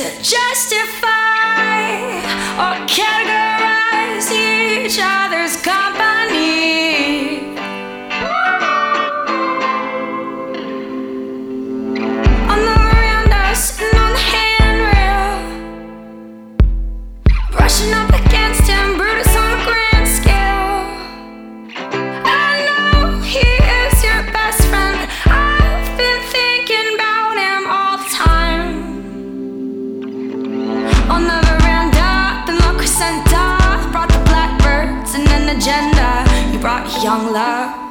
to justify or categorize each other's company. On the veranda, sitting on the handrail, brushing up against him, Brutus on a grand scale. I know he is your best friend, but I've been thinking about him all the time. On the veranda, the La Crescenta, brought the blackbirds and an agenda. You brought young love.